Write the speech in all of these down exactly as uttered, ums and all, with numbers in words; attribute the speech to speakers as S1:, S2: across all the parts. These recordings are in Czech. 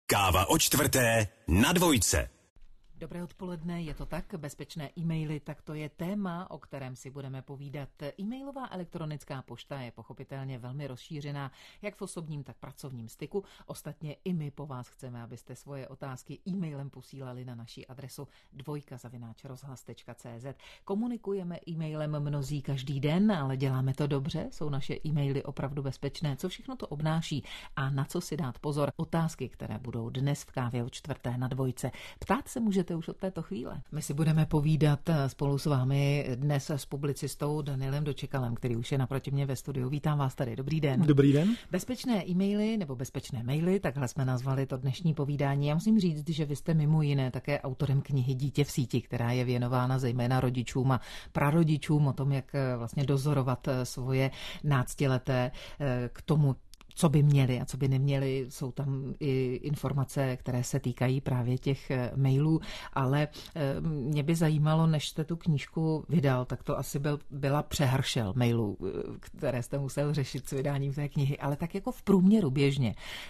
S1: Káva o čtvrté na dvojce.
S2: Dobré odpoledne, je to tak, bezpečné e-maily, tak to je téma, o kterém si budeme povídat. E-mailová elektronická pošta je pochopitelně velmi rozšířená, jak v osobním, tak pracovním styku. Ostatně i my po vás chceme, abyste svoje otázky e-mailem posílali na naši adresu dvojka zavináč rozhlas tečka cé zet. Komunikujeme e-mailem mnozí každý den, ale děláme to dobře, jsou naše e-maily opravdu bezpečné. Co všechno to obnáší a na co si dát pozor? Otázky, které budou dnes v kávě o čtvrté na dvojce. Ptát se můžete už od této chvíle. My si budeme povídat spolu s vámi dnes s publicistou Danielem Dočekalem, který už je naproti mě ve studiu. Vítám vás tady. Dobrý den.
S3: Dobrý den.
S2: Bezpečné e-maily nebo bezpečné maily, takhle jsme nazvali to dnešní povídání. Já musím říct, že vy jste mimo jiné také autorem knihy Dítě v síti, která je věnována zejména rodičům a prarodičům o tom, jak vlastně dozorovat svoje náctileté k tomu, co by měli a co by neměli. Jsou tam i informace, které se týkají právě těch mailů, ale mě by zajímalo, než jste tu knížku vydal, tak to asi byl, byla přehršel mailů, které jste musel řešit s vydáním té knihy, ale tak jako v průměru běžně.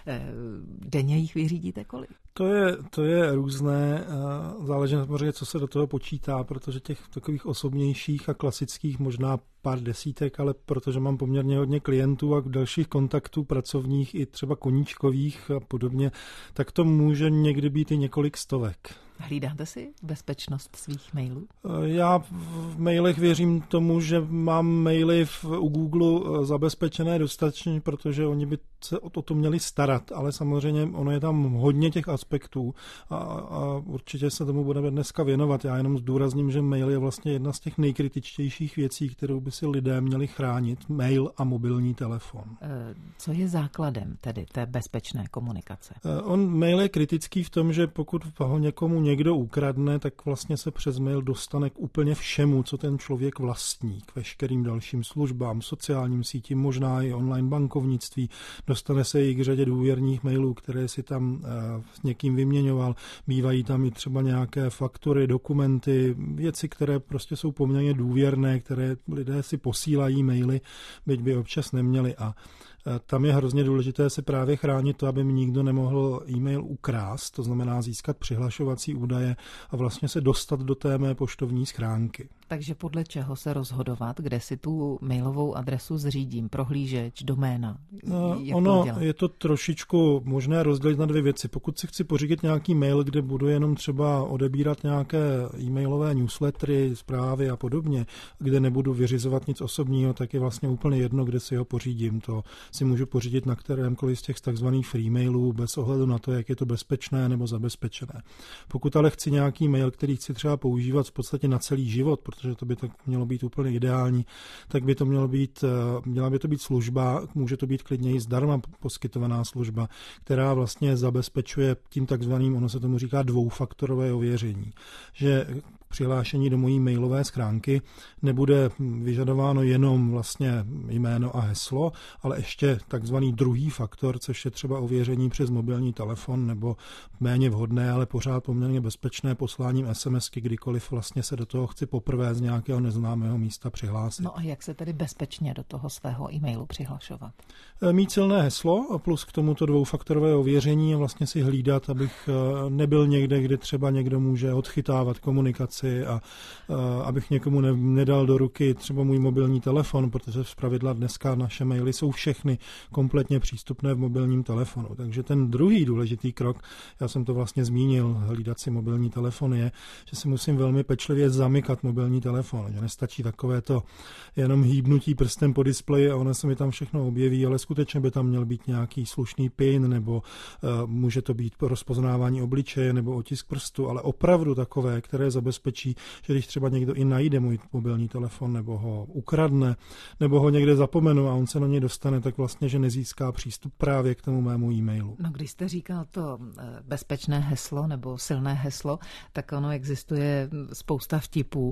S2: Denně jich vyřídíte kolik?
S3: To je, to je různé, záleží samozřejmě, co se do toho počítá, protože těch takových osobnějších a klasických možná pár desítek, ale protože mám poměrně hodně klientů a dalších kontaktů pracovních i třeba koníčkových a podobně, tak to může někdy být i několik stovek.
S2: Hlídáte si bezpečnost svých mailů?
S3: Já v mailech věřím tomu, že mám maily v, u Google zabezpečené dostatečně, protože oni by se o to měli starat, ale samozřejmě ono je tam hodně těch aspektů a, a určitě se tomu budeme dneska věnovat. Já jenom zdůrazním, že mail je vlastně jedna z těch nejkritičtějších věcí, kterou by si lidé měli chránit. Mail a mobilní telefon.
S2: Co je základem tedy té bezpečné komunikace?
S3: On mail je kritický v tom, že pokud ho někomu někdo ukradne, tak vlastně se přes mail dostane k úplně všemu, co ten člověk vlastní, k veškerým dalším službám, sociálním sítím, možná i online bankovnictví. Dostane se i k řadě důvěrných mailů, které si tam s někým vyměňoval. Bývají tam i třeba nějaké faktury, dokumenty, věci, které prostě jsou poměrně důvěrné, které lidé si posílají maily, byť by občas neměli. A tam je hrozně důležité se právě chránit to, aby mi nikdo nemohl e-mail ukrást, to znamená získat přihlašovací údaje a vlastně se dostat do té mé poštovní schránky.
S2: Takže podle čeho se rozhodovat, kde si tu mailovou adresu zřídím? Prohlížeč, doména? Jak
S3: ono
S2: to
S3: je to trošičku možné rozdělit na dvě věci. Pokud si chci pořídit nějaký mail, kde budu jenom třeba odebírat nějaké e-mailové newslettery, zprávy a podobně, kde nebudu vyřizovat nic osobního, tak je vlastně úplně jedno, kde si ho pořídím. To si můžu pořídit na kterémkoliv z těch takzvaných free mailů bez ohledu na to, jak je to bezpečné nebo zabezpečené. Pokud ale chci nějaký mail, který chci třeba používat v podstatě na celý život, protože to by tak mělo být úplně ideální, tak by to mělo být, měla by to být služba, může to být klidně i zdarma poskytovaná služba, která vlastně zabezpečuje tím takzvaným, ono se tomu říká dvoufaktorové ověření, že přihlášení do mojí mailové schránky nebude vyžadováno jenom vlastně jméno a heslo, ale ještě takzvaný druhý faktor, což je třeba ověření přes mobilní telefon nebo méně vhodné, ale pořád poměrně bezpečné posláním SMSky, kdykoliv vlastně se do toho chci poprvé z nějakého neznámého místa přihlásit.
S2: No a jak se tedy bezpečně do toho svého e-mailu přihlašovat?
S3: Mít silné heslo a plus k tomuto dvoufaktorové ověření a vlastně si hlídat, abych nebyl někde, kde třeba někdo může odchytávat komunikaci a, a abych někomu ne, nedal do ruky třeba můj mobilní telefon, protože zpravidla dneska naše maily jsou všechny kompletně přístupné v mobilním telefonu. Takže ten druhý důležitý krok, já jsem to vlastně zmínil, hlídat si mobilní telefon, je, že si musím velmi pečlivě zamykat mobilní telefon. Že nestačí takové to jenom hýbnutí prstem po displeji a ono se mi tam všechno objeví, ale skutečně by tam měl být nějaký slušný pin nebo uh, může to být rozpoznávání obličeje nebo otisk prstu, ale opravdu takové, které zabezpečí, že když třeba někdo i najde můj mobilní telefon nebo ho ukradne, nebo ho někde zapomenu a on se na něj dostane, tak vlastně, že nezíská přístup právě k tomu mému e-mailu.
S2: No, když jste říkal to bezpečné heslo nebo silné heslo, tak ono existuje spousta vtipů.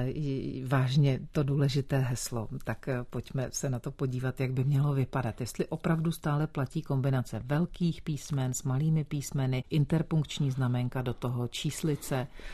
S2: Vážně to důležité heslo. Tak pojďme se na to podívat, jak by mělo vypadat. Jestli opravdu stále platí kombinace velkých písmen s malými písmeny, interpunkční znamenka do toho, číslice.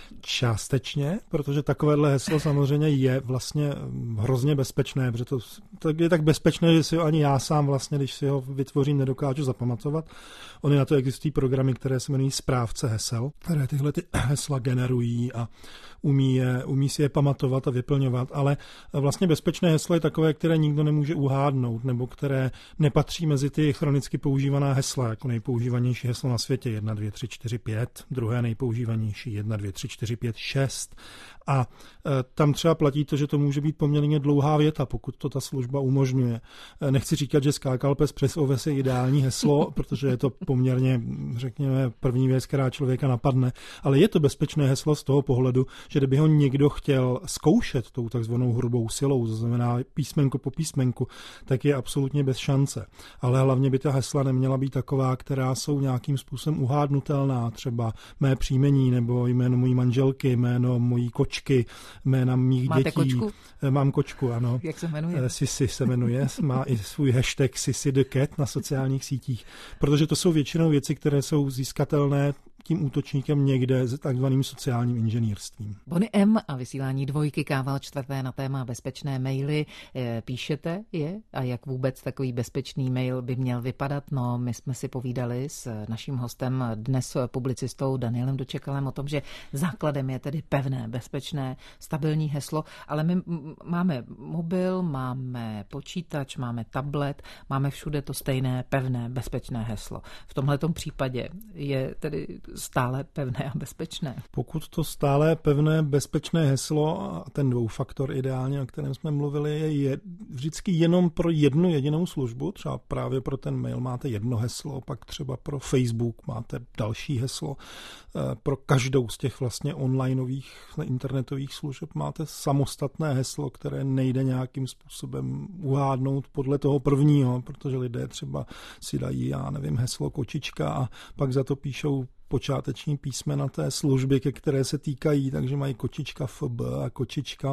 S3: Částečně, protože takovéhle heslo samozřejmě je vlastně hrozně bezpečné, protože to, to je tak bezpečné, že si ho ani já sám vlastně, když si ho vytvořím, nedokážu zapamatovat. Ony na to existují programy, které se jmenují správce hesel, které tyhle ty hesla generují a umí, je, umí si je pamatovat a vyplňovat, ale vlastně bezpečné heslo je takové, které nikdo nemůže uhádnout, nebo které nepatří mezi ty chronicky používaná hesla, jako nejpoužívanější heslo na světě jedna, dvě, tři, čtyři, pět, druhé nejpoužívanější jedna, dvě, tři, čtyři, pět, šest. A e, tam třeba platí to, že to může být poměrně dlouhá věta, pokud to ta služba umožňuje. E, nechci říkat, že skákal pes přes oves je ideální heslo, protože je to poměrně, řekněme, první věc, která člověka napadne, ale je to bezpečné heslo z toho pohledu, že kdyby ho někdo chtěl zkoušet tou takzvanou hrubou silou, to znamená písmenko po písmenku, tak je absolutně bez šance. Ale hlavně by ta hesla neměla být taková, která jsou nějakým způsobem uhádnutelná, třeba mé příjmení nebo jméno mojí manželky, jméno mojí kočky, jména mých
S2: Máte
S3: dětí.
S2: Kočku?
S3: Mám kočku, ano.
S2: Jak se jmenuje?
S3: Sisi se jmenuje, má i svůj hashtag Sisi the Cat na sociálních sítích, protože to jsou většinou věci, které jsou získatelné tím útočníkem někde s takzvaným sociálním inženýrstvím.
S2: Bony M a vysílání dvojky Kával čtvrté na téma bezpečné maily. Píšete je a jak vůbec takový bezpečný mail by měl vypadat? No, my jsme si povídali s naším hostem, dnes publicistou Danielem Dočekalem o tom, že základem je tedy pevné, bezpečné, stabilní heslo, ale my máme mobil, máme počítač, máme tablet, máme všude to stejné pevné, bezpečné heslo. V tomhletom případě je tedy stále pevné a bezpečné.
S3: Pokud to stále pevné, bezpečné heslo a ten dvoufaktor ideálně, o kterém jsme mluvili, je, je vždycky jenom pro jednu jedinou službu, třeba právě pro ten mail máte jedno heslo, pak třeba pro Facebook máte další heslo, pro každou z těch vlastně onlineových internetových služeb máte samostatné heslo, které nejde nějakým způsobem uhádnout podle toho prvního, protože lidé třeba si dají, já nevím, heslo kočička a pak za to píšou počáteční písmena té služby, ke které se týkají, takže mají kočička F B a kočička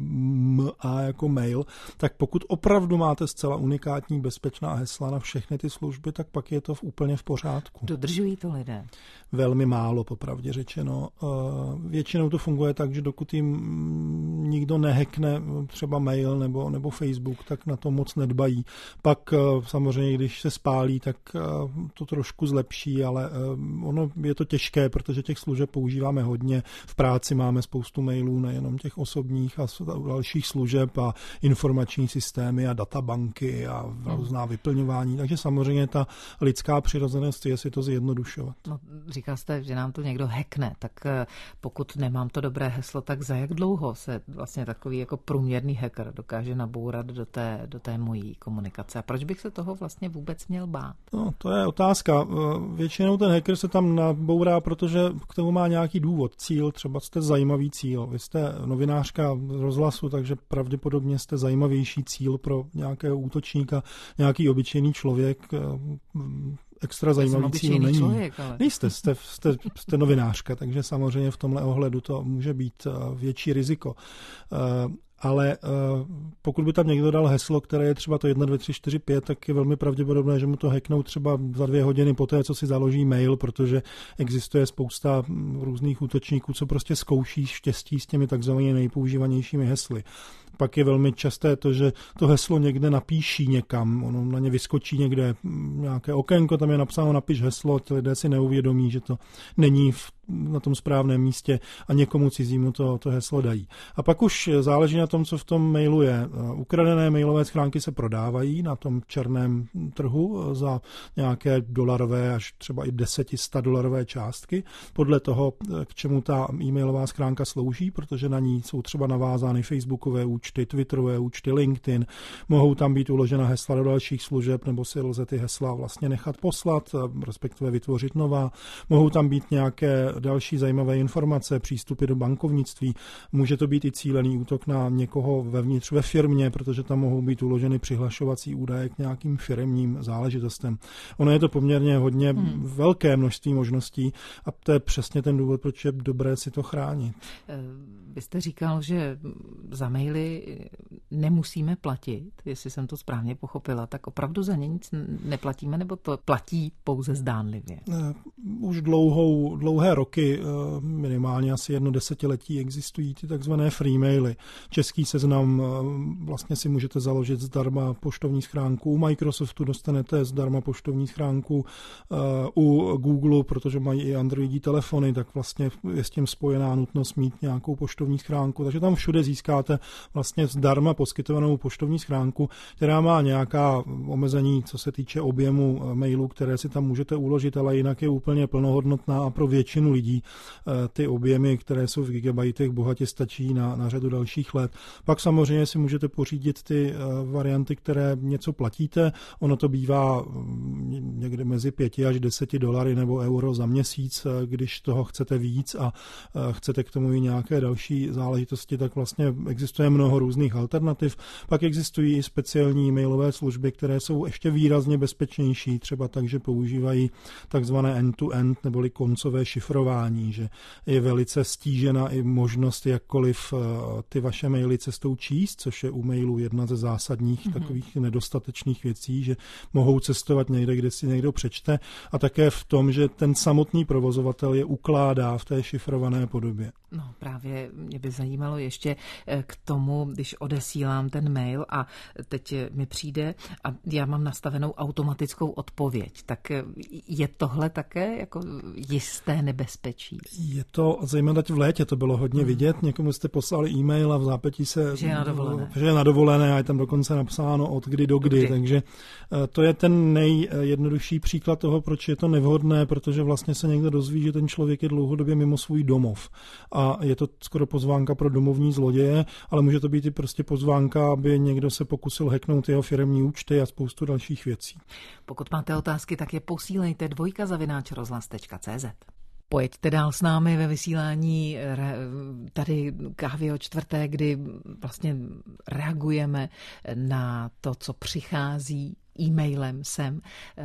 S3: M A jako mail, tak pokud opravdu máte zcela unikátní bezpečná hesla na všechny ty služby, tak pak je to v úplně v pořádku.
S2: Dodržují to lidé?
S3: Velmi málo, popravdě řečeno. Většinou to funguje tak, že dokud jim nikdo nehackne třeba mail nebo, nebo Facebook, tak na to moc nedbají. Pak samozřejmě, když se spálí, tak to trošku zlepší, ale ono je to těžké, protože těch služeb používáme hodně. V práci máme spoustu mailů, nejenom těch osobních a dalších služeb a informační systémy a databanky a různá vyplňování. Takže samozřejmě ta lidská přirozenost je si to zjednodušovat.
S2: No, říkal jste, že nám to někdo hackne, tak pokud nemám to dobré heslo, tak za jak dlouho se vlastně takový jako průměrný hacker dokáže nabourat do té, do té mojí komunikace? A proč bych se toho vlastně vůbec měl bát?
S3: No, to je otázka. Většinou ten hacker se tam nabourá, protože k tomu má nějaký důvod, cíl, třeba jste zajímavý cíl. Vy jste novinářka z rozhlasu, takže pravděpodobně jste zajímavější cíl pro nějakého útočníka, nějaký obyčejný člověk, extra zajímavý cíl není.
S2: Člověk, ale...
S3: Nejste, jste, jste, jste novinářka, takže samozřejmě v tomhle ohledu to může být větší riziko. Ale pokud by tam někdo dal heslo, které je třeba to jedna, dvě, tři, čtyři, pět, tak je velmi pravděpodobné, že mu to hacknou třeba za dvě hodiny poté, co si založí mail, protože existuje spousta různých útočníků, co prostě zkouší štěstí s těmi takzvanými nejpoužívanějšími hesly. Pak je velmi časté to, že to heslo někde napíší někam, ono na ně vyskočí někde nějaké okénko, tam je napsáno napiš heslo, ty lidé si neuvědomí, že to není v, na tom správném místě a někomu cizímu to, to heslo dají. A pak už záleží na tom, co v tom mailu je. Ukradené mailové schránky se prodávají na tom černém trhu za nějaké dolarové až třeba i deset dolarové částky, podle toho, k čemu ta e-mailová schránka slouží, protože na ní jsou třeba navázány facebookové účty, twitterové účty, LinkedIn, mohou tam být uložena hesla do dalších služeb, nebo si lze ty hesla vlastně nechat poslat, respektive vytvořit nová. Mohou tam být nějaké další zajímavé informace, přístupy do bankovnictví. Může to být i cílený útok na někoho vevnitř ve firmě, protože tam mohou být uloženy přihlašovací údaje k nějakým firemním záležitostem. Ono je to poměrně hodně hmm. velké množství možností a to je přesně ten důvod, proč je dobré si to chránit.
S2: Vy jste říkal, že za maily nemusíme platit, jestli jsem to správně pochopila, tak opravdu za ně nic neplatíme, nebo to platí pouze zdánlivě?
S3: už dlouhou, dlouhé roky, minimálně asi jedno desetiletí, existují ty takzvané free maily. Český Seznam, vlastně si můžete založit zdarma poštovní schránku. U Microsoftu dostanete zdarma poštovní schránku. U Google, protože mají i androidí telefony, tak vlastně je s tím spojená nutnost mít nějakou poštovní schránku. Takže tam všude získáte vlastně zdarma poskytovanou poštovní schránku, která má nějaká omezení, co se týče objemu mailů, které si tam můžete uložit, ale jinak je úplně plnohodnotná a pro většinu lidí ty objemy, které jsou v gigabajtech, bohatě stačí na, na řadu dalších let. Pak samozřejmě si můžete pořídit ty varianty, které něco platíte. Ono to bývá někde mezi pěti až deseti dolary nebo euro za měsíc, když toho chcete víc a chcete k tomu i nějaké další záležitosti, tak vlastně existuje mnoho různých alternativ. Pak existují i speciální mailové služby, které jsou ještě výrazně bezpečnější, třeba tak, že používají takzvané end-to-end neboli koncové šifrování, že je velice stížena i možnost jakkoliv ty vaše maily cestou číst, což je u mailů jedna ze zásadních mm-hmm. takových nedostatečných věcí, že mohou cestovat někde, kde si někdo přečte, a také v tom, že ten samotný provozovatel je ukládá v té šifrované podobě.
S2: No právě mě by zajímalo ještě k tomu, když odesílám ten mail a teď mi přijde a já mám nastavenou automatickou odpověď, tak je tohle také jako jisté nebezpečí?
S3: Je to, zejména v létě to bylo hodně hmm. vidět, někomu jste poslali e-mail a v zápětí se,
S2: že je na dovolené,
S3: že je na dovolené a je tam dokonce napsáno od kdy do kdy, kdy. Takže to je ten nejjednodušší příklad toho, proč je to nevhodné, protože vlastně se někdo dozví, že ten člověk je dlouhodobě mimo svůj domov. A je to skoro pozvánka pro domovní zloděje, ale může to být i prostě pozvánka, aby někdo se pokusil hacknout jeho firemní účty a spoustu dalších věcí.
S2: Pokud máte otázky, tak je posílejte dvojka zavináč rozhlas tečka cé zet. Pojďte dál s námi ve vysílání tady Kávy o čtvrté, kdy vlastně reagujeme na to, co přichází e-mailem sem.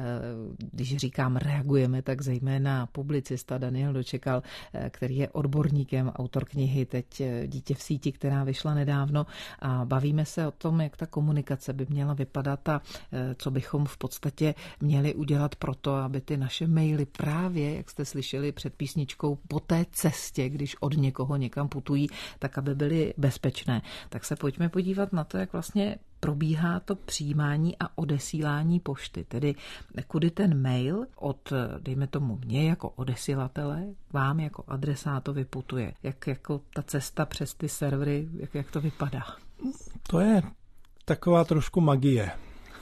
S2: Když říkám reagujeme, tak zejména publicista Daniel Dočekal, který je odborníkem, autor knihy Teď dítě v síti, která vyšla nedávno, a bavíme se o tom, jak ta komunikace by měla vypadat a co bychom v podstatě měli udělat pro to, aby ty naše maily právě, jak jste slyšeli před písničkou, po té cestě, když od někoho někam putují, tak aby byly bezpečné. Tak se pojďme podívat na to, jak vlastně probíhá to přijímání a odesílání pošty, tedy kudy ten mail od, dejme tomu mě jako odesílatele, vám jako adresátovi putuje. Jak jako ta cesta přes ty servery, jak, jak to vypadá?
S3: To je taková trošku magie.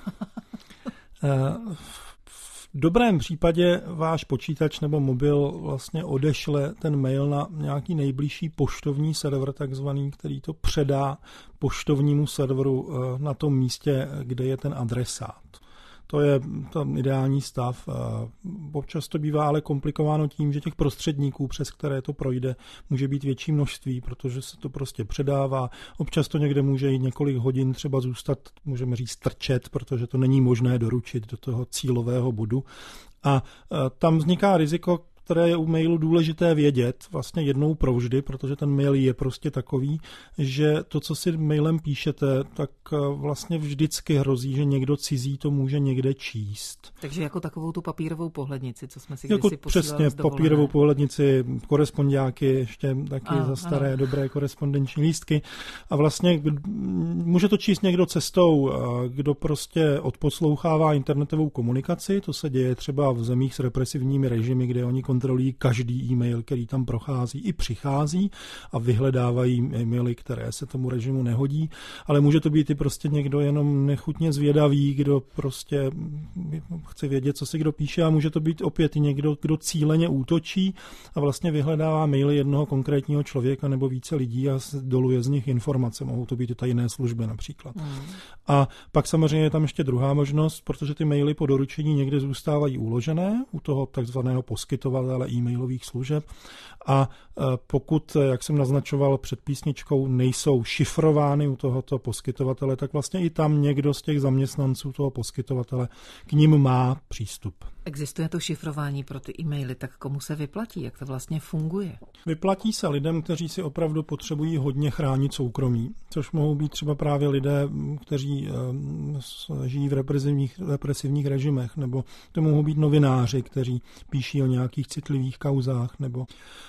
S3: V dobrém případě váš počítač nebo mobil vlastně odešle ten mail na nějaký nejbližší poštovní server, takzvaný, který to předá poštovnímu serveru na tom místě, kde je ten adresát. To je ten ideální stav. Občas to bývá ale komplikováno tím, že těch prostředníků, přes které to projde, může být větší množství, protože se to prostě předává. Občas to někde může i několik hodin třeba zůstat, můžeme říct trčet, protože to není možné doručit do toho cílového bodu. A tam vzniká riziko, které je u mailu důležité vědět vlastně jednou provždy, protože ten mail je prostě takový, že to, co si mailem píšete, tak vlastně vždycky hrozí, že někdo cizí to může někde číst.
S2: Takže jako takovou tu papírovou pohlednici, co jsme si
S3: jako
S2: kdysi posílali
S3: přesně,
S2: z dovolené.
S3: papírovou pohlednici, korespondiáky, ještě taky a, za staré ano. dobré korespondenční lístky. A vlastně může to číst někdo cestou, kdo prostě odposlouchává internetovou komunikaci, to se děje třeba v zemích s represivními režimy, kde oni kontrolují každý e-mail, který tam prochází i přichází a vyhledávají e-maily, které se tomu režimu nehodí, ale může to být i prostě někdo jenom nechutně zvědavý, kdo prostě chce vědět, co si kdo píše, a může to být opět i někdo, kdo cíleně útočí a vlastně vyhledává maily jednoho konkrétního člověka nebo více lidí a doluje z nich informace. Mohou to být i tajné služby například. Mm. A pak samozřejmě je tam ještě druhá možnost, protože ty maily po doručení někde zůstávají uložené u toho takzvaného poskytovatele e-mailových služeb a pokud, jak jsem naznačoval před písničkou, nejsou šifrovány u tohoto poskytovatele, tak vlastně i tam někdo z těch zaměstnanců toho poskytovatele k nim má přístup.
S2: Existuje to šifrování pro ty e-maily, tak komu se vyplatí? Jak to vlastně funguje?
S3: Vyplatí se lidem, kteří si opravdu potřebují hodně chránit soukromí, což mohou být třeba právě lidé, kteří žijí v represivních, represivních režimech, nebo to mohou být novináři, kteří píší o nějakých citlivých kauzách, nebo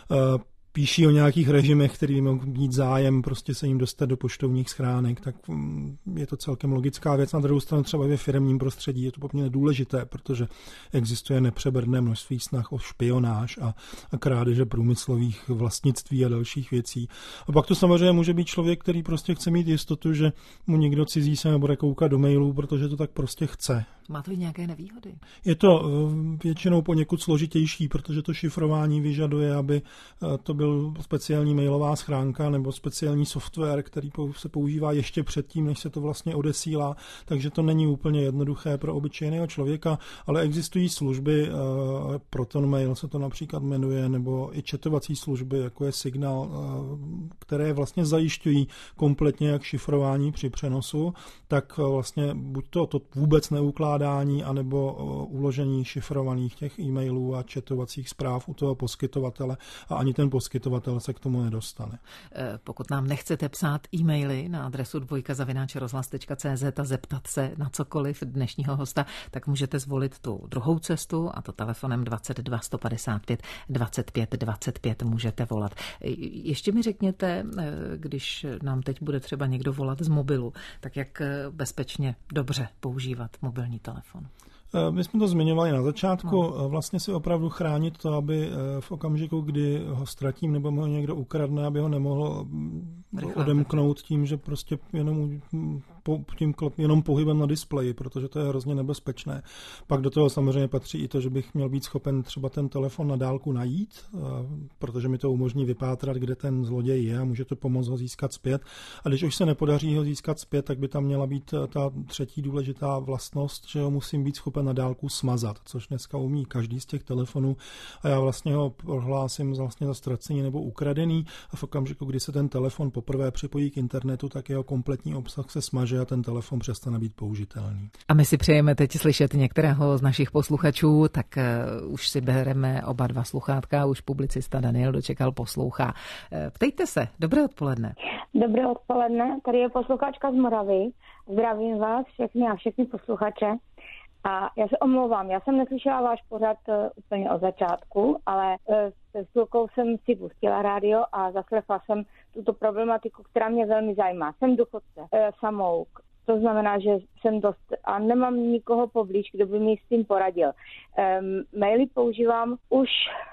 S3: píší o nějakých režimech, který mohou mít zájem prostě se jim dostat do poštovních schránek, tak je to celkem logická věc. Na druhou stranu třeba ve firemním prostředí je to poměrně důležité, protože existuje nepřeberné množství snah o špionáž a, a krádeže průmyslových vlastnictví a dalších věcí. A pak to samozřejmě může být člověk, který prostě chce mít jistotu, že mu někdo cizí se nebude koukat do mailů, protože to tak prostě chce.
S2: Má to nějaké nevýhody?
S3: Je to většinou poněkud složitější, protože to šifrování vyžaduje, aby to byl speciální mailová schránka nebo speciální software, který se používá ještě předtím, než se to vlastně odesílá, takže to není úplně jednoduché pro obyčejného člověka, ale existují služby, ProtonMail se to například jmenuje, nebo i chatovací služby, jako je Signal, které vlastně zajišťují kompletně jak šifrování při přenosu, tak vlastně buď to, to vůbec neukládání, anebo uložení šifrovaných těch e-mailů a chatovacích zpráv u toho poskytovatele a ani ten poskytovatel se k tomu nedostane.
S2: Pokud nám nechcete psát e-maily na adresu dvojka zavináč rozhlas tečka cé zet a zeptat se na cokoliv dnešního hosta, tak můžete zvolit tu druhou cestu a to telefonem dvacet dva sto padesát pět dvacet pět dvacet pět můžete volat. Ještě mi řekněte, když nám teď bude třeba někdo volat z mobilu, tak jak bezpečně, dobře používat mobilní telefon?
S3: My jsme to zmiňovali na začátku, no. Vlastně si opravdu chránit to, aby v okamžiku, kdy ho ztratím nebo ho někdo ukradne, aby ho nemohl Rychle, odemknout tak. tím, že prostě jenom, po, tím jenom pohybem na displeji, protože to je hrozně nebezpečné. Pak do toho samozřejmě patří i to, že bych měl být schopen třeba ten telefon na dálku najít, protože mi to umožní vypátrat, kde ten zloděj je a může to pomoct ho získat zpět. A když už se nepodaří ho získat zpět, tak by tam měla být ta třetí důležitá vlastnost, že ho musím být schopen na dálku smazat, což dneska umí každý z těch telefonů a já vlastně ho prohlásím vlastně za ztracený nebo ukradený a v okamžiku, kdy se ten telefon poprvé připojí k internetu, tak jeho kompletní obsah se smaže a ten telefon přestane být použitelný.
S2: A my si přejeme teď slyšet některého z našich posluchačů, tak uh, už si bereme oba dva sluchátka, už publicista Daniel Dočekal poslouchá. Uh, ptejte se, dobré odpoledne.
S4: Dobré odpoledne, tady je posluchačka z Moravy. Zdravím vás všechny a všechny posluchače. A já se omlouvám, já jsem neslyšela váš pořad uh, úplně od začátku, ale uh, s chvilkou jsem si pustila rádio a zaslechla jsem tuto problematiku, která mě velmi zajímá. Jsem důchodce, uh, samouk, to znamená, že jsem dost a nemám nikoho poblíž, kdo by mi s tím poradil. Um, maily používám už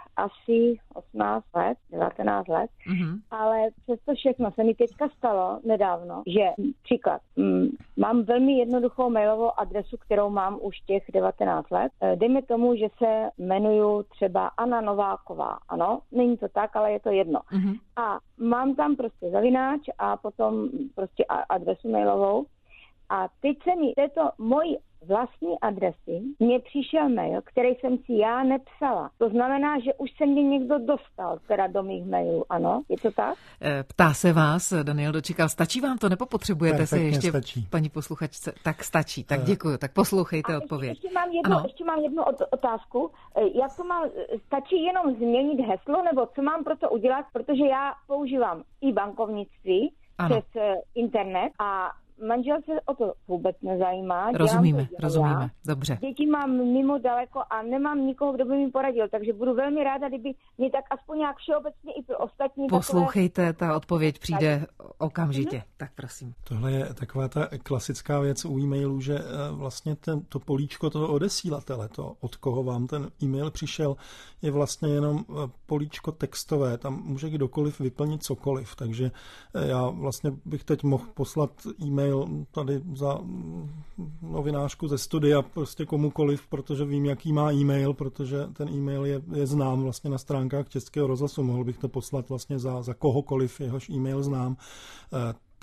S4: asi osmnáct let, devatenáct let, mm-hmm. ale přesto všechno se mi teďka stalo nedávno, že příklad, m, mám velmi jednoduchou mailovou adresu, kterou mám už těch devatenáct let. E, dejme tomu, že se jmenuju třeba Anna Nováková, ano, není to tak, ale je to jedno. Mm-hmm. A mám tam prostě zavináč a potom prostě adresu mailovou. A teď se mi této mojí vlastní adresy mně přišel mail, který jsem si já nepsala. To znamená, že už se mě někdo dostal teda do mých mailů, ano? Je to tak?
S2: Ptá se vás, Daniel Dočekal, stačí vám to, nebo potřebujete se ještě,
S3: stačí.
S2: Paní posluchačce? Tak stačí, tak děkuju, tak poslouchejte
S4: a
S2: odpověď.
S4: Ještě, ještě, mám jednu, ještě mám jednu otázku. Jak to mám, stačí jenom změnit heslo, nebo co mám pro to udělat? Protože já používám i bankovnictví ano. přes internet a manžel se o to vůbec nezajímá.
S2: Rozumíme, to rozumíme, já. Dobře.
S4: Děti mám mimo daleko a nemám nikoho, kdo by mi poradil, takže budu velmi ráda, kdyby mě tak aspoň nějak všeobecně i pro ostatní...
S2: Poslouchejte,
S4: takové...
S2: ta odpověď přijde tak. okamžitě. Mm-hmm. Tak prosím.
S3: Tohle je taková ta klasická věc u e-mailu, že vlastně ten, to políčko toho odesílatele, to od koho vám ten e-mail přišel, je vlastně jenom políčko textové. Tam může kdokoliv vyplnit cokoliv, takže já vlastně bych teď mohl poslat e-mail tady za novinářku ze studia prostě komukoliv, protože vím, jaký má e-mail, protože ten e-mail je, je znám vlastně na stránkách Českého rozhlasu. Mohl bych to poslat vlastně za, za kohokoliv, jehož e-mail znám. Ten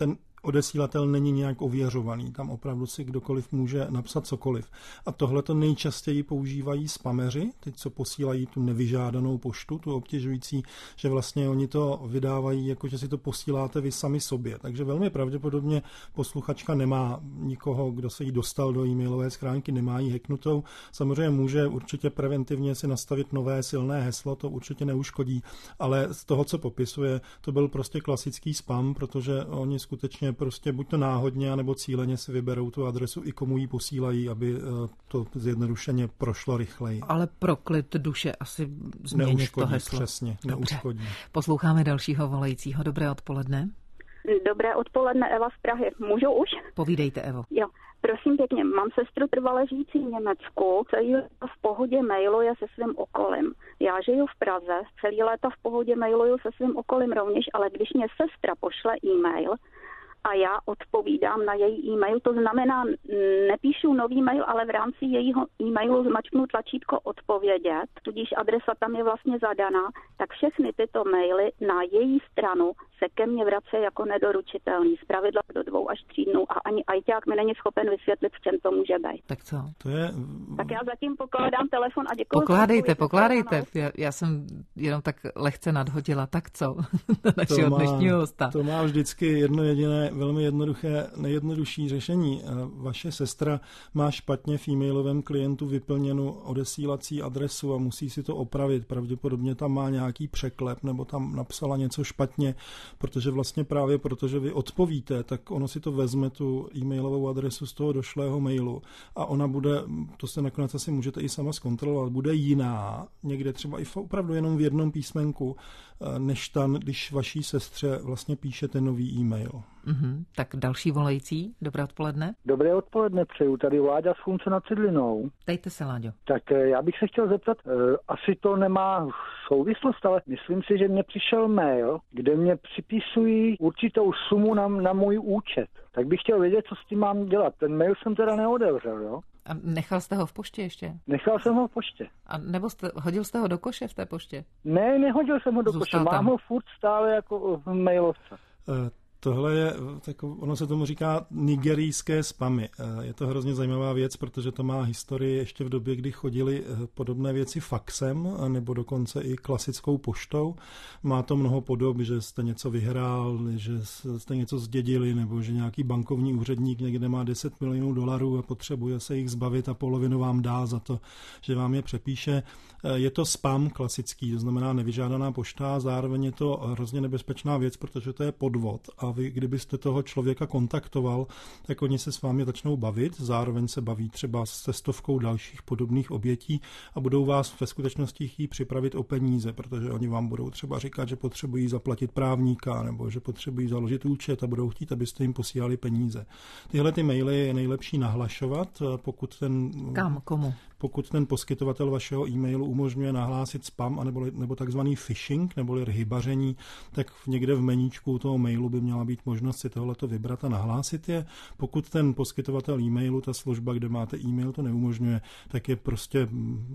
S3: odesílatel není nějak ověřovaný. Tam opravdu si kdokoliv může napsat cokoliv. A tohle to nejčastěji používají spameři, ty, co posílají tu nevyžádanou poštu, tu obtěžující, že vlastně oni to vydávají, jako že si to posíláte vy sami sobě. Takže velmi pravděpodobně posluchačka nemá nikoho, kdo se jí dostal do e-mailové schránky, nemá jí hacknutou. Samozřejmě může určitě preventivně si nastavit nové silné heslo, to určitě neuškodí, ale z toho, co popisuje, to byl prostě klasický spam, protože oni skutečně prostě buď to náhodně, nebo cíleně si vyberou tu adresu i komu ji posílají, aby to zjednodušeně prošlo rychleji.
S2: Ale pro klid duše asi změnit
S3: neuškodí,
S2: to heslo.
S3: Přesně, neuškodí.
S2: Dobře. Posloucháme dalšího volajícího. Dobré odpoledne.
S5: Dobré odpoledne, Eva z Prahy. Můžu už?
S2: Povídejte, Evo.
S5: Jo, prosím pěkně, mám sestru trvale žijící v Německu, celý léta v pohodě mailuje se svým okolím. Já žiju v Praze, celý léta v pohodě mailuju se svým okolím rovněž, ale když mě sestra pošle e-mail a já odpovídám na její e-mail, to znamená, nepíšu nový mail, ale v rámci jejího e-mailu zmačknu tlačítko odpovědět, tudíž adresa tam je vlastně zadaná, tak všechny tyto maily na její stranu se ke mně vrací jako nedoručitelný, zpravidla do dvou až tří dnů a ani ajťák mi není schopen vysvětlit, v čem to může být.
S2: Tak co?
S3: To je...
S5: Tak já zatím pokládám telefon a děkuji.
S2: Pokládejte, pokládejte. Já, já jsem jenom tak lehce nadhodila. Tak co? Našeho
S3: má,
S2: dnešního hosta.
S3: To má vždycky jedno jediné, velmi jednoduché, nejjednodušší řešení. Vaše sestra má špatně v e-mailovém klientu vyplněnou odesílací adresu a musí si to opravit. Pravděpodobně tam má nějaký překlep nebo tam napsala něco špatně, protože vlastně právě protože vy odpovíte, tak ono si to vezme tu e-mailovou adresu z toho došlého mailu a ona bude, to se nakonec asi můžete i sama zkontrolovat, bude jiná, někde třeba i opravdu jenom v jednom písmenku, než tam, když vaší sestře vlastně píšete nový e-mail.
S2: Mm-hmm. Tak další volající, dobré odpoledne.
S6: Dobré odpoledne přeju, tady Láďa z Chunce nad Cidlinou.
S2: Dejte se, Láďo.
S6: Tak já bych se chtěl zeptat, asi to nemá souvislost, ale myslím si, že mně přišel mail, kde mě připisují určitou sumu na, na můj účet. Tak bych chtěl vědět, co s tím mám dělat. Ten mail jsem teda neotevřel, jo?
S2: A nechal jste ho v poště ještě?
S6: Nechal jsem ho v poště.
S2: A nebo jste, hodil jste ho do koše v té poště?
S6: Ne, nehodil jsem ho do
S2: Zůstal
S6: koše.
S2: tam.
S6: Mám ho furt stále jako v mailovce.
S3: Uh. Tohle je, tak ono se tomu říká nigerijské spamy. Je to hrozně zajímavá věc, protože to má historii ještě v době, kdy chodily podobné věci faxem, nebo dokonce i klasickou poštou. Má to mnoho podob, že jste něco vyhrál, že jste něco zdědili, nebo že nějaký bankovní úředník někde má deset milionů dolarů a potřebuje se jich zbavit a polovinu vám dá za to, že vám je přepíše. Je to spam klasický, to znamená nevyžádaná pošta, zároveň je to hrozně nebezpečná věc, protože to je podvod a vy, kdybyste toho člověka kontaktoval, tak oni se s vámi začnou bavit, zároveň se baví třeba se stovkou dalších podobných obětí a budou vás ve skutečnosti chtít připravit o peníze, protože oni vám budou třeba říkat, že potřebují zaplatit právníka nebo že potřebují založit účet a budou chtít, abyste jim posílali peníze. Tyhle ty maily je nejlepší nahlašovat, pokud ten...
S2: Kam, komu?
S3: Pokud ten poskytovatel vašeho e-mailu umožňuje nahlásit spam anebo, nebo takzvaný phishing, neboli rybaření, tak někde v meníčku toho mailu by měla být možnost si tohleto vybrat a nahlásit je. Pokud ten poskytovatel e-mailu, ta služba, kde máte e-mail, to neumožňuje, tak je prostě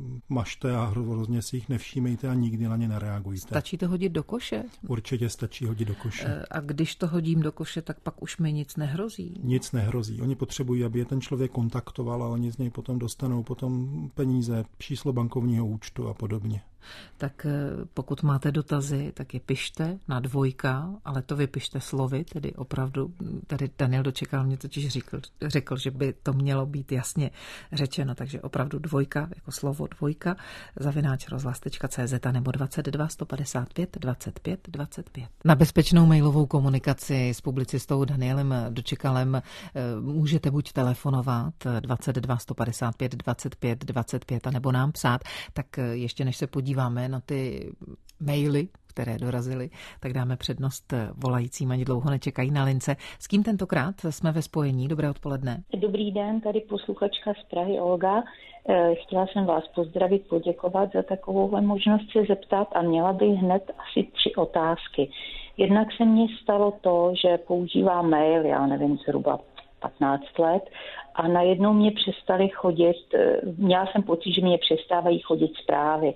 S3: mažte a hrozně si jich nevšímejte a nikdy na ně nereagujte.
S2: Stačí to hodit do koše?
S3: Určitě stačí hodit do koše.
S2: A když to hodím do koše, tak pak už mi nic nehrozí?
S3: Nic nehrozí. Oni potřebují, aby je ten člověk kontaktoval a oni z něj potom dostanou potom peníze, číslo bankovního účtu a podobně.
S2: Tak pokud máte dotazy, tak je pište na dvojka, ale to vypište slovy, tedy opravdu, tady Daniel Dočekal mě totiž řekl, řekl, že by to mělo být jasně řečeno, takže opravdu dvojka, jako slovo dvojka, zavináč rozhlas tečka cé zet nebo dvacet dva sto padesát pět dvacet pět dvacet pět. Na bezpečnou mailovou komunikaci s publicistou Danielem Dočekalem můžete buď telefonovat dvacet dva sto padesát pět dvacet pět dvacet pět a nebo nám psát, tak ještě než se podíváme na ty maily, které dorazily, tak dáme přednost volajícím, ani dlouho nečekají na lince. S kým tentokrát jsme ve spojení? Dobré odpoledne.
S7: Dobrý den, tady posluchačka z Prahy Olga. Chtěla jsem vás pozdravit, poděkovat za takovouhle možnost se zeptat a měla bych hned asi tři otázky. Jednak se mně stalo to, že používám mail, já nevím, zhruba patnáct let a najednou mě přestaly chodit, měla jsem pocit, že mě přestávají chodit zprávy.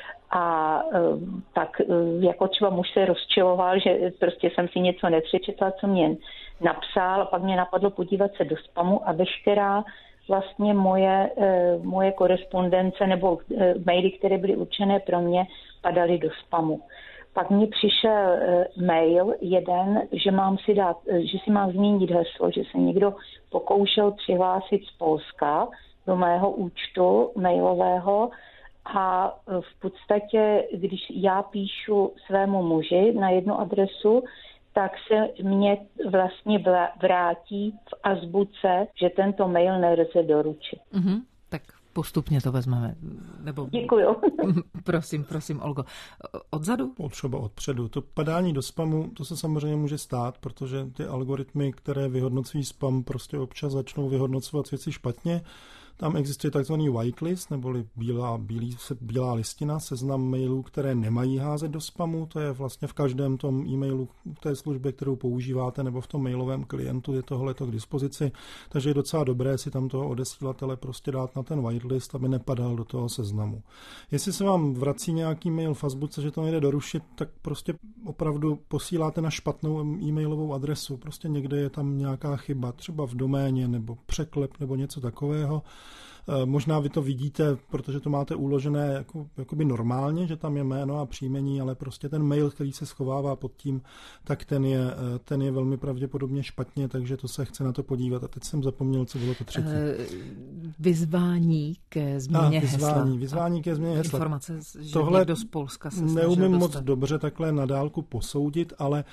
S7: A tak jako třeba muž se rozčiloval, že prostě jsem si něco nepřečetla, co mě napsal a pak mě napadlo podívat se do spamu a veškerá vlastně moje, moje korespondence nebo maily, které byly určené pro mě, padaly do spamu. Pak mi přišel mail jeden, že mám si dát, že si mám změnit heslo, že se někdo pokoušel přihlásit z Polska do mého účtu mailového a v podstatě, když já píšu svému muži na jednu adresu, tak se mě vlastně vrátí v azbuce, že tento mail nelze doručit.
S2: Mm-hmm. Tak postupně to vezmeme. Nebo...
S7: Děkuju.
S2: Prosím, prosím, Olgo. Odzadu?
S3: Třeba odpředu. To padání do spamu, to se samozřejmě může stát, protože ty algoritmy, které vyhodnocují spam, prostě občas začnou vyhodnocovat věci špatně. Tam existuje takzvaný whitelist, neboli bílá, bílý, bílá listina, seznam mailů, které nemají házet do spamu. To je vlastně v každém tom e-mailu v té službě, kterou používáte, nebo v tom mailovém klientu je tohleto k dispozici. Takže je docela dobré si tam toho odesílatele prostě dát na ten whitelist, aby nepadal do toho seznamu. Jestli se vám vrací nějaký mail v azbuce, že to nejde dorušit, tak prostě opravdu posíláte na špatnou e-mailovou adresu. Prostě někde je tam nějaká chyba, třeba v doméně, nebo překlep, nebo něco takového. Možná vy to vidíte, protože to máte uložené jako, jakoby normálně, že tam je jméno a příjmení, ale prostě ten mail, který se schovává pod tím, tak ten je, ten je velmi pravděpodobně špatně, takže to se chce na to podívat. A teď jsem zapomněl, co bylo to třetí.
S2: Vyzvání ke změně
S3: a, vyzvání,
S2: hesla.
S3: Vyzvání ke změně hesla.
S2: Informace, že
S3: tohle
S2: někdo z Polska se
S3: neumím
S2: dostat.
S3: moc dobře takhle na dálku posoudit, ale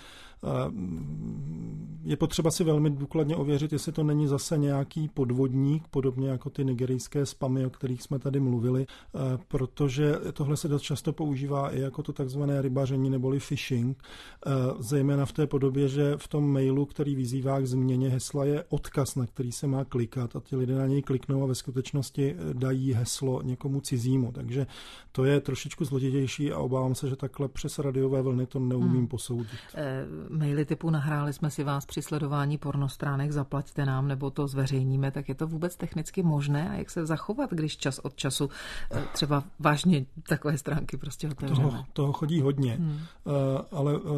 S3: je potřeba si velmi důkladně ověřit, jestli to není zase nějaký podvodník, podobně jako ty nigerijské spamy, o kterých jsme tady mluvili, protože tohle se dost často používá i jako to takzvané rybaření neboli phishing, zejména v té podobě, že v tom mailu, který vyzývá k změně hesla, je odkaz, na který se má klikat a ti lidé na něj kliknou a ve skutečnosti dají heslo někomu cizímu. Takže to je trošičku složitější a obávám se, že takhle přes radiové vlny to neumím hmm. posoudit.
S2: E, maily typu nahráli jsme si vás při sledování pornostránek, zaplaťte nám, nebo to zveřejníme, tak je to vůbec technicky možné a jak se zachovat, když čas od času třeba vážně takové stránky prostě otevřeme?
S3: Toho, toho chodí hodně, hmm. uh, ale uh,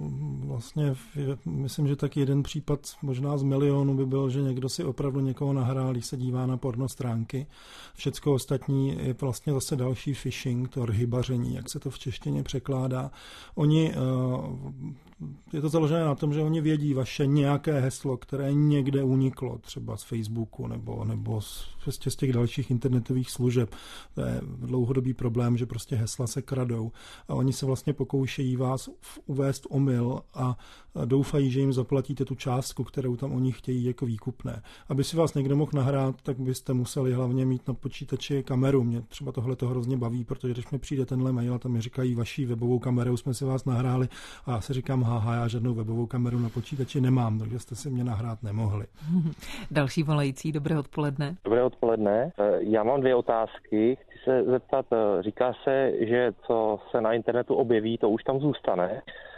S3: vlastně myslím, že tak jeden případ možná z milionu by byl, že někdo si opravdu někoho nahrál, když se dívá na pornostránky. Všecko ostatní je vlastně zase další phishing, to rhybaření, jak se to v češtině překládá. Oni uh, je to založené na tom, že oni vědí vaše nějaké heslo, které někde uniklo, třeba z Facebooku nebo, nebo z, prostě z těch dalších internetových služeb. To je dlouhodobý problém, že prostě hesla se kradou a oni se vlastně pokoušejí vás uvést omyl a doufají, že jim zaplatíte tu částku, kterou tam oni chtějí jako výkupné. Aby si vás někdo mohl nahrát, tak byste museli hlavně mít na počítači kameru. Mě třeba tohle to hrozně baví, protože když mi přijde tenhle mail a tam mi říkají, vaší webovou kamerou jsme si vás nahráli a já si říkám, haha, já žádnou webovou kameru na počítači nemám, takže jste si mě nahrát nemohli.
S2: Další volající, dobré odpoledne.
S8: Dobré odpoledne. Já mám dvě otázky. Chci se zeptat, říká se, že co se na internetu objeví, to už tam zůstane.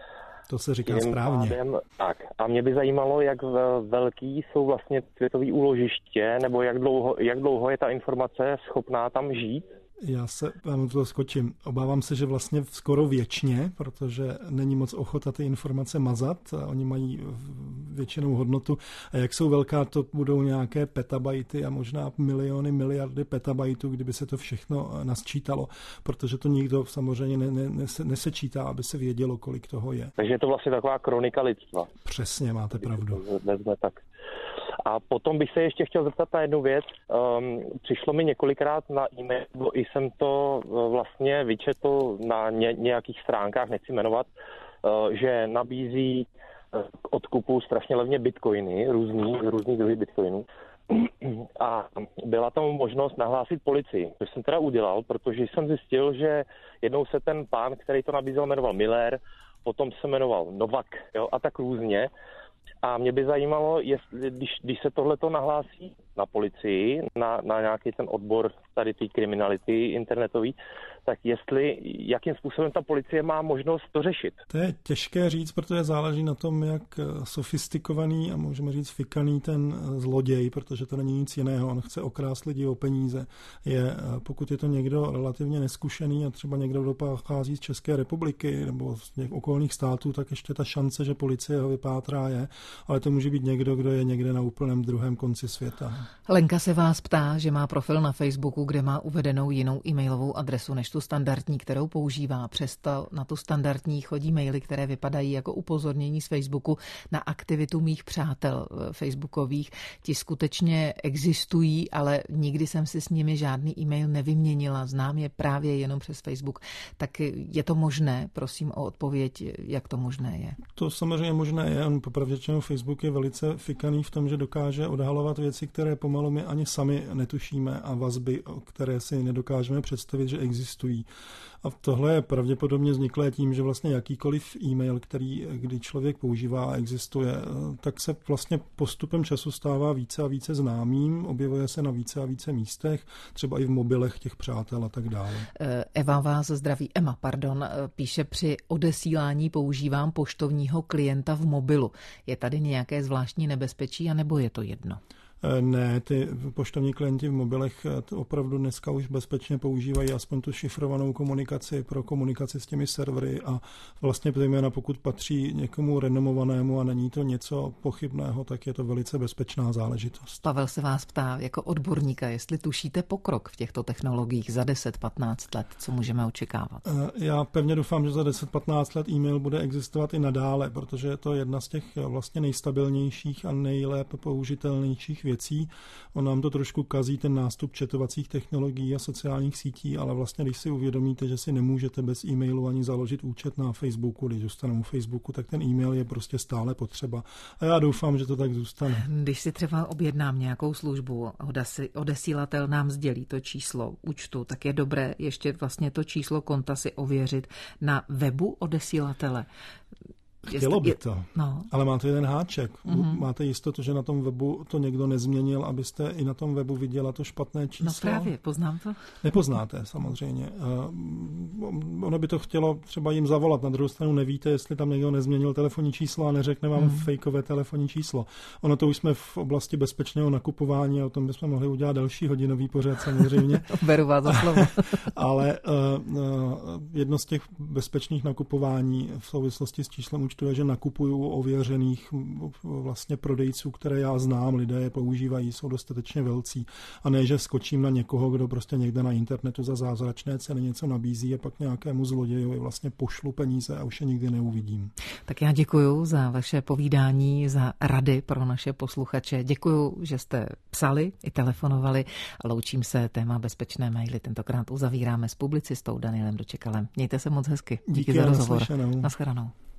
S3: To se říká Tím správně.
S8: Pádem, tak. A mě by zajímalo, jak velký jsou vlastně světový úložiště, nebo jak dlouho, jak dlouho je ta informace schopná tam žít?
S3: Já se, já to skočím, obávám se, že vlastně skoro věčně, protože není moc ochota ty informace mazat, a oni mají většinou hodnotu a jak jsou velká, to budou nějaké petabajty a možná miliony, miliardy petabajtů, kdyby se to všechno nasčítalo, protože to nikdo samozřejmě ne, ne, nese, nesečítá, aby se vědělo, kolik toho je.
S8: Takže je to vlastně taková kronika lidstva.
S3: Přesně, máte pravdu.
S8: Vezme tak. A potom bych se ještě chtěl zeptat na jednu věc. Um, přišlo mi několikrát na e-mail, i jsem to vlastně vyčetl na ně, nějakých stránkách, nechci jmenovat, uh, že nabízí k odkupu strašně levně bitcoiny, různý, různý druhy bitcoinů. A byla tam možnost nahlásit policii, což jsem teda udělal, protože jsem zjistil, že jednou se ten pán, který to nabízel, jmenoval Miller, potom se jmenoval Novak, jo, a tak různě. A mě by zajímalo, jestli, když, když se tohleto nahlásí na policii, na, na nějaký ten odbor tady té kriminality internetový, tak jestli, jakým způsobem ta policie má možnost to řešit.
S3: To je těžké říct, protože záleží na tom, jak sofistikovaný a můžeme říct fikaný ten zloděj, protože to není nic jiného, on chce okrást lidi o peníze. Je, pokud je to někdo relativně neskušený a třeba někdo, kdo pochází z České republiky nebo z těch okolních států, tak ještě ta šance, že policie ho vypátrá je, ale to může být někdo, kdo je někde na úplném druhém konci světa.
S2: Lenka se vás ptá, že má profil na Facebooku, kde má uvedenou jinou e-mailovou adresu než tu standardní, kterou používá. Přesto na tu standardní chodí maily, které vypadají jako upozornění z Facebooku na aktivitu mých přátel facebookových. Ti skutečně existují, ale nikdy jsem si s nimi žádný e-mail nevyměnila. Znám je právě jenom přes Facebook. Tak je to možné? Prosím o odpověď, jak to možné je.
S3: To samozřejmě možné je. On popravdě řečeno Facebook je velice fikaný v tom, že dokáže odhalovat věci, které pomalu my ani sami netušíme a vazby, které si nedokážeme představit, že existují. A tohle je pravděpodobně vzniklé tím, že vlastně jakýkoliv e-mail, který kdy člověk používá a existuje, tak se vlastně postupem času stává více a více známým, objevuje se na více a více místech, třeba i v mobilech těch přátel a tak dále.
S2: Eva vás zdraví, Emma, pardon, píše: při odesílání používám poštovního klienta v mobilu. Je tady nějaké zvláštní nebezpečí, anebo je to jedno?
S3: Ne, ty poštovní klienti v mobilech opravdu dneska už bezpečně používají aspoň tu šifrovanou komunikaci pro komunikaci s těmi servery a vlastně zejména pokud patří někomu renomovanému a není to něco pochybného, tak je to velice bezpečná záležitost.
S2: Pavel se vás ptá jako odborníka, jestli tušíte pokrok v těchto technologiích za deset patnáct let, co můžeme očekávat?
S3: Já pevně doufám, že za deset patnáct let e-mail bude existovat i nadále, protože je to jedna z těch vlastně nejstabilnějších a nejlépe použitelnějších věcí. On nám to trošku kazí ten nástup četovacích technologií a sociálních sítí, ale vlastně, když si uvědomíte, že si nemůžete bez e-mailu ani založit účet na Facebooku, když zůstanu u Facebooku, tak ten e-mail je prostě stále potřeba. A já doufám, že to tak zůstane.
S2: Když si třeba objednám nějakou službu, odesílatel nám sdělí to číslo účtu, tak je dobré ještě vlastně to číslo konta si ověřit na webu odesílatele.
S3: Chtělo by to,
S2: no.
S3: Ale máte jeden háček.
S2: Mm-hmm.
S3: Máte jistotu, že na tom webu to někdo nezměnil, abyste i na tom webu viděla to špatné číslo?
S2: No právě, poznám to.
S3: Nepoznáte, samozřejmě. Ono by to chtělo třeba jim zavolat. Na druhou stranu nevíte, jestli tam někdo nezměnil telefonní číslo a neřekne vám mm. fejkové telefonní číslo. Ono to už jsme v oblasti bezpečného nakupování a o tom bychom mohli udělat další hodinový pořad samozřejmě.
S2: Beru vás za slovo.
S3: Ale uh, jedno z těch bezpečných nakupování v souvislosti s číslem účtu je, že nakupuju ověřených vlastně prodejců, které já znám, lidé je používají, jsou dostatečně velcí. A ne, že skočím na někoho, kdo prostě někde na internetu za zázračné ceny něco nabízí a pak nějakému zlodějovi vlastně pošlu peníze a už je nikdy neuvidím.
S2: Tak já děkuju za vaše povídání, za rady pro naše posluchače. Děkuju, že jste psali i telefonovali a loučím se. Téma bezpečné maily tentokrát uzavíráme s publicistou Danielem Dočekalem. Mějte se moc hezky. Díky, Díky za rozhovor.
S3: Naslyšenou.
S2: Naschledanou.